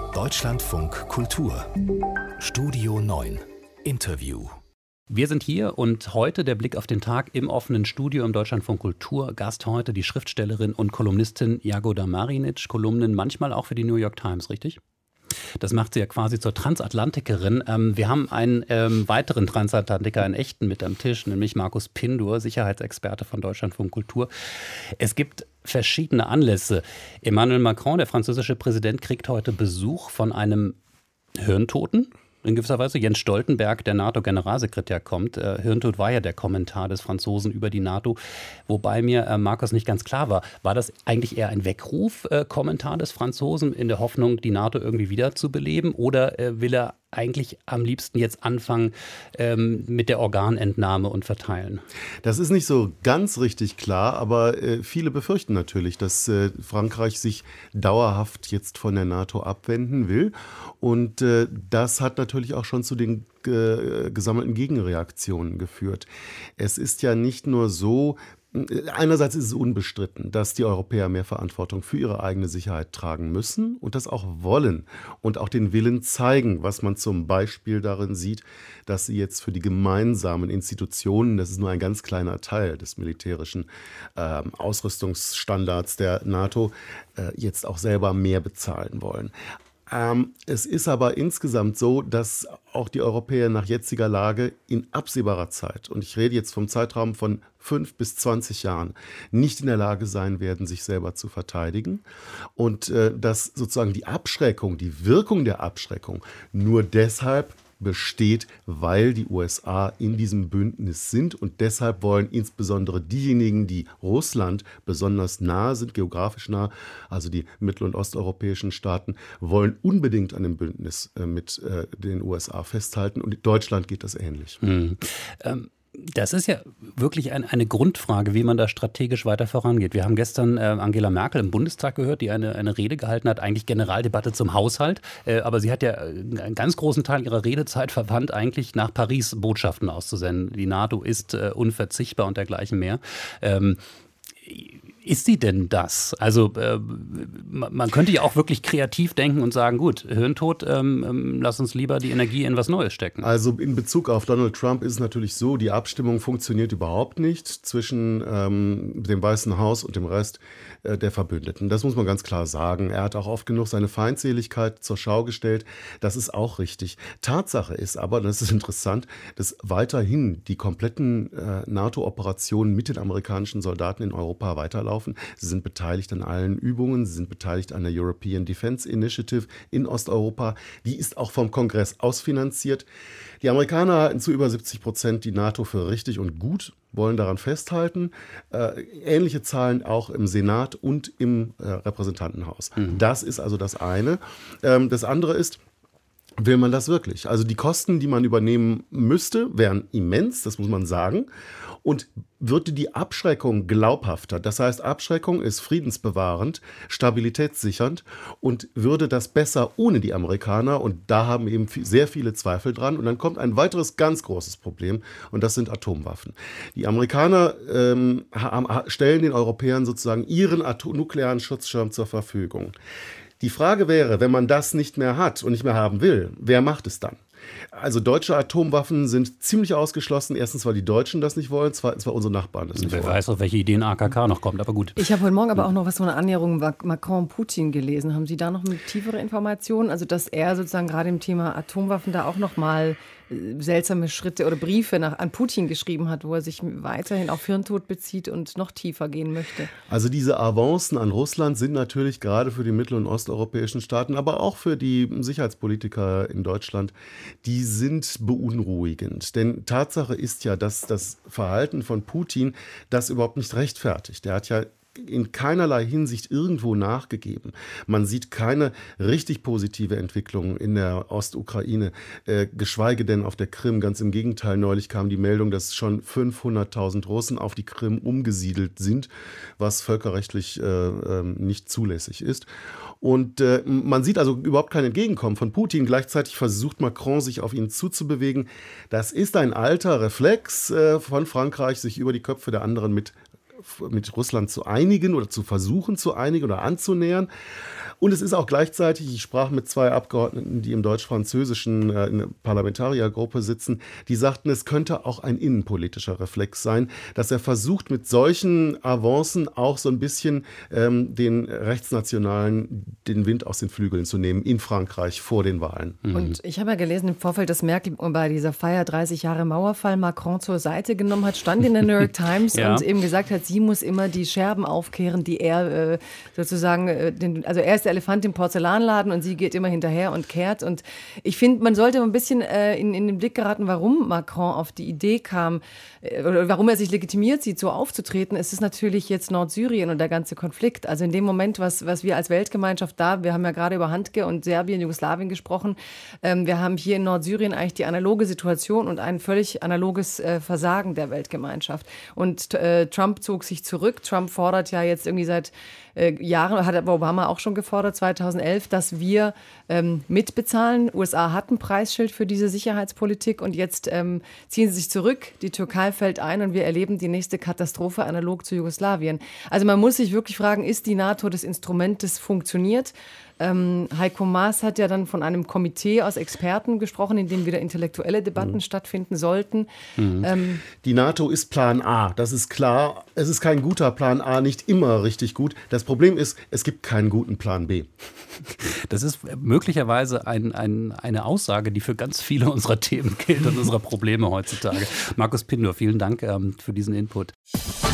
Deutschlandfunk Kultur Studio 9 Interview. Wir sind hier und heute der Blick auf den Tag im offenen Studio im Deutschlandfunk Kultur. Gast heute die Schriftstellerin und Kolumnistin Jagoda Marinic. Kolumnen manchmal auch für die New York Times, richtig? Das macht sie ja quasi zur Transatlantikerin. Wir haben einen weiteren Transatlantiker, einen echten, mit am Tisch, nämlich Markus Pindur, Sicherheitsexperte von Deutschlandfunk Kultur. Es gibt verschiedene Anlässe. Emmanuel Macron, der französische Präsident, kriegt heute Besuch von einem Hirntoten. In gewisser Weise Jens Stoltenberg, der NATO-Generalsekretär, kommt. Hirntod war ja der Kommentar des Franzosen über die NATO, wobei mir Markus nicht ganz klar war. War das eigentlich eher ein Weckruf-Kommentar des Franzosen in der Hoffnung, die NATO irgendwie wiederzubeleben? Oder will er eigentlich am liebsten jetzt anfangen mit der Organentnahme und Verteilen? Das ist nicht so ganz richtig klar, aber viele befürchten natürlich, dass Frankreich sich dauerhaft jetzt von der NATO abwenden will. Und das hat natürlich auch schon zu den gesammelten Gegenreaktionen geführt. Es ist ja nicht nur so, einerseits ist es unbestritten, dass die Europäer mehr Verantwortung für ihre eigene Sicherheit tragen müssen und das auch wollen und auch den Willen zeigen, was man zum Beispiel darin sieht, dass sie jetzt für die gemeinsamen Institutionen, das ist nur ein ganz kleiner Teil des militärischen Ausrüstungsstandards der NATO, jetzt auch selber mehr bezahlen wollen. Es ist aber insgesamt so, dass auch die Europäer nach jetziger Lage in absehbarer Zeit, und ich rede jetzt vom Zeitraum von 5 bis 20 Jahren, nicht in der Lage sein werden, sich selber zu verteidigen. Und dass sozusagen die Abschreckung, die Wirkung der Abschreckung nur deshalb besteht, weil die USA in diesem Bündnis sind, und deshalb wollen insbesondere diejenigen, die Russland besonders nahe sind, geografisch nah, also die mittel- und osteuropäischen Staaten, wollen unbedingt an dem Bündnis mit den USA festhalten, und in Deutschland geht das ähnlich. Das ist ja wirklich eine Grundfrage, wie man da strategisch weiter vorangeht. Wir haben gestern Angela Merkel im Bundestag gehört, die eine Rede gehalten hat, eigentlich Generaldebatte zum Haushalt. Aber sie hat ja einen ganz großen Teil ihrer Redezeit verwandt, eigentlich nach Paris Botschaften auszusenden. Die NATO ist unverzichtbar und dergleichen mehr. Ist sie denn das? Also man könnte ja auch wirklich kreativ denken und sagen, gut, Hirntod, lass uns lieber die Energie in was Neues stecken. Also in Bezug auf Donald Trump ist es natürlich so, die Abstimmung funktioniert überhaupt nicht zwischen dem Weißen Haus und dem Rest der Verbündeten. Das muss man ganz klar sagen. Er hat auch oft genug seine Feindseligkeit zur Schau gestellt. Das ist auch richtig. Tatsache ist aber, das ist interessant, dass weiterhin die kompletten NATO-Operationen mit den amerikanischen Soldaten in Europa weiterlaufen. Sie sind beteiligt an allen Übungen, sie sind beteiligt an der European Defense Initiative in Osteuropa. Die ist auch vom Kongress ausfinanziert. Die Amerikaner halten zu über 70% die NATO für richtig und gut, wollen daran festhalten. Ähnliche Zahlen auch im Senat und im Repräsentantenhaus. Das ist also das eine. Das andere ist, will man das wirklich? Also die Kosten, die man übernehmen müsste, wären immens, das muss man sagen. Und würde die Abschreckung glaubhafter, das heißt, Abschreckung ist friedensbewahrend, stabilitätssichernd, und würde das besser ohne die Amerikaner, und da haben eben sehr viele Zweifel dran. Und dann kommt ein weiteres ganz großes Problem, und das sind Atomwaffen. Die Amerikaner stellen den Europäern sozusagen ihren nuklearen Schutzschirm zur Verfügung. Die Frage wäre, wenn man das nicht mehr hat und nicht mehr haben will, wer macht es dann? Also deutsche Atomwaffen sind ziemlich ausgeschlossen. Erstens, weil die Deutschen das nicht wollen. Zweitens, weil unsere Nachbarn das nicht wollen. Wer weiß, auf welche Ideen AKK noch kommt, aber gut. Ich habe heute Morgen aber auch noch was von einer Annäherung Macron-Putin gelesen. Haben Sie da noch tiefere Informationen? Also, dass er sozusagen gerade im Thema Atomwaffen da auch noch mal seltsame Schritte oder Briefe an Putin geschrieben hat, wo er sich weiterhin auf Hirntod bezieht und noch tiefer gehen möchte. Also diese Avancen an Russland sind natürlich gerade für die mittel- und osteuropäischen Staaten, aber auch für die Sicherheitspolitiker in Deutschland, die sind beunruhigend. Denn Tatsache ist ja, dass das Verhalten von Putin das überhaupt nicht rechtfertigt. Der hat ja in keinerlei Hinsicht irgendwo nachgegeben. Man sieht keine richtig positive Entwicklung in der Ostukraine, geschweige denn auf der Krim. Ganz im Gegenteil, neulich kam die Meldung, dass schon 500.000 Russen auf die Krim umgesiedelt sind, was völkerrechtlich nicht zulässig ist. Und man sieht also überhaupt kein Entgegenkommen von Putin. Gleichzeitig versucht Macron, sich auf ihn zuzubewegen. Das ist ein alter Reflex von Frankreich, sich über die Köpfe der anderen mit mit Russland zu einigen oder zu versuchen zu einigen oder anzunähern. Und es ist auch gleichzeitig, ich sprach mit 2 Abgeordneten, die im deutsch-französischen in der Parlamentariergruppe sitzen, die sagten, es könnte auch ein innenpolitischer Reflex sein, dass er versucht, mit solchen Avancen auch so ein bisschen den Rechtsnationalen den Wind aus den Flügeln zu nehmen in Frankreich vor den Wahlen. Und ich habe ja gelesen im Vorfeld, dass Merkel bei dieser Feier 30 Jahre Mauerfall Macron zur Seite genommen hat, stand in der New York Times und eben gesagt hat, sie muss immer die Scherben aufkehren, die er sozusagen, also er ist der Elefant im Porzellanladen und sie geht immer hinterher und kehrt. Und ich finde, man sollte ein bisschen in den Blick geraten, warum Macron auf die Idee kam, oder warum er sich legitimiert sieht, so aufzutreten. Es ist natürlich jetzt Nordsyrien und der ganze Konflikt. Also in dem Moment, was wir als Weltgemeinschaft wir haben ja gerade über Handke und Serbien, Jugoslawien gesprochen. Wir haben hier in Nordsyrien eigentlich die analoge Situation und ein völlig analoges Versagen der Weltgemeinschaft. Und Trump zog sich zurück. Trump fordert ja jetzt irgendwie seit Jahren, hat aber Obama auch schon gefordert, 2011, dass wir mitbezahlen. USA hat ein Preisschild für diese Sicherheitspolitik und jetzt ziehen sie sich zurück. Die Türkei fällt ein und wir erleben die nächste Katastrophe analog zu Jugoslawien. Also man muss sich wirklich fragen, ist die NATO das Instrument, das funktioniert? Heiko Maas hat ja dann von einem Komitee aus Experten gesprochen, in dem wieder intellektuelle Debatten stattfinden sollten. Die NATO ist Plan A, das ist klar. Es ist kein guter Plan A, nicht immer richtig gut. Das Problem ist, es gibt keinen guten Plan B. Das ist möglicherweise eine Aussage, die für ganz viele unserer Themen gilt und unserer Probleme heutzutage. Markus Pindor, vielen Dank für diesen Input.